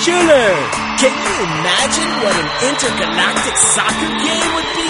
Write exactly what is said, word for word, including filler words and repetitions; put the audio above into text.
Schuler. Can you imagine what an intergalactic soccer game would be?